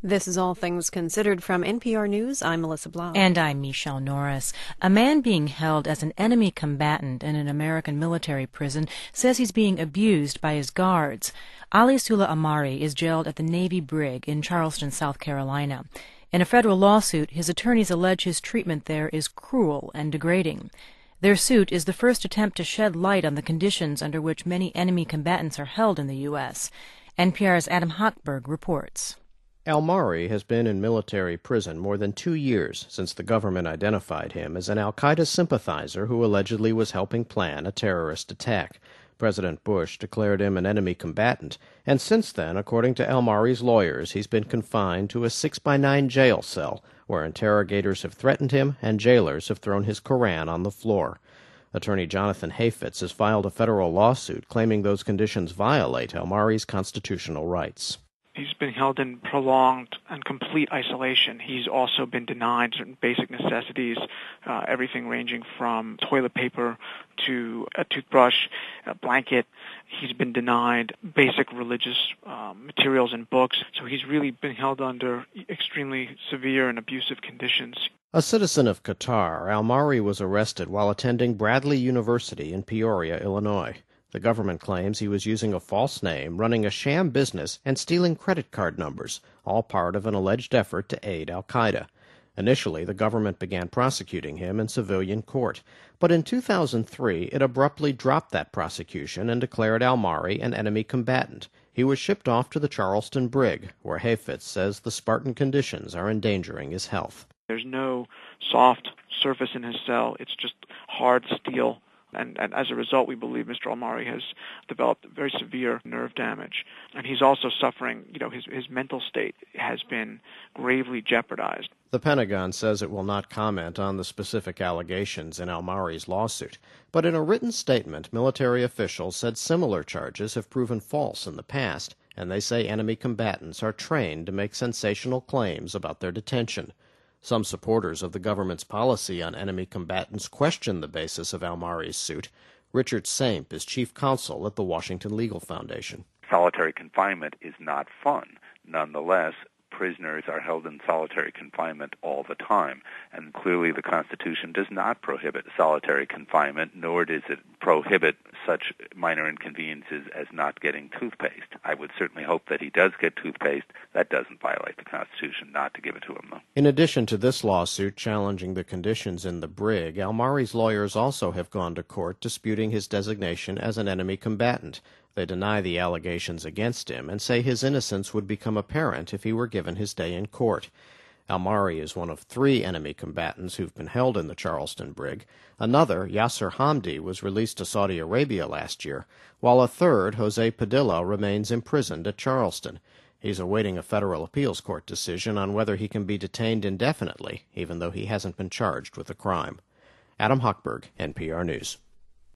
This is All Things Considered from NPR News. I'm Melissa Blau. And I'm Michelle Norris. A man being held as an enemy combatant in an American military prison says he's being abused by his guards. Ali Sula Amari is jailed at the Navy Brig in Charleston, South Carolina. In a federal lawsuit, his attorneys allege his treatment there is cruel and degrading. Their suit is the first attempt to shed light on the conditions under which many enemy combatants are held in the U.S. NPR's Adam Hochberg reports. Amari has been in military prison more than 2 years since the government identified him as an al-Qaeda sympathizer who allegedly was helping plan a terrorist attack. President Bush declared him an enemy combatant, and since then, according to Amari's lawyers, he's been confined to a 6x9 jail cell where interrogators have threatened him and jailers have thrown his Koran on the floor. Attorney Jonathan Hafetz has filed a federal lawsuit claiming those conditions violate Amari's constitutional rights. He's been held in prolonged and complete isolation. He's also been denied certain basic necessities, everything ranging from toilet paper to a toothbrush, a blanket. He's been denied basic religious materials and books. So he's really been held under extremely severe and abusive conditions. A citizen of Qatar, Amari was arrested while attending Bradley University in Peoria, Illinois. The government claims he was using a false name, running a sham business, and stealing credit card numbers, all part of an alleged effort to aid al-Qaeda. Initially, the government began prosecuting him in civilian court, but in 2003 it abruptly dropped that prosecution and declared Amari an enemy combatant. He was shipped off to the Charleston Brig, where Hafetz says the Spartan conditions are endangering his health. There's no soft surface in his cell. It's just hard steel. And as a result, we believe Mr. Amari has developed very severe nerve damage. And he's also suffering, his mental state has been gravely jeopardized. The Pentagon says it will not comment on the specific allegations in Amari's lawsuit. But in a written statement, military officials said similar charges have proven false in the past, and they say enemy combatants are trained to make sensational claims about their detention. Some supporters of the government's policy on enemy combatants question the basis of Amari's suit. Richard Saimp is chief counsel at the Washington Legal Foundation. Solitary confinement is not fun. Nonetheless, prisoners are held in solitary confinement all the time, and clearly the Constitution does not prohibit solitary confinement, nor does it prohibit such minor inconveniences as not getting toothpaste. I would certainly hope that he does get toothpaste. That doesn't violate the Constitution not to give it to him, though. In addition to this lawsuit challenging the conditions in the Brig, Amari's lawyers also have gone to court disputing his designation as an enemy combatant. They deny the allegations against him and say his innocence would become apparent if he were given his day in court. Amari is one of 3 enemy combatants who've been held in the Charleston Brig. Another, Yasser Hamdi, was released to Saudi Arabia last year, while a third, Jose Padilla, remains imprisoned at Charleston. He's awaiting a federal appeals court decision on whether he can be detained indefinitely, even though he hasn't been charged with a crime. Adam Hochberg, NPR News.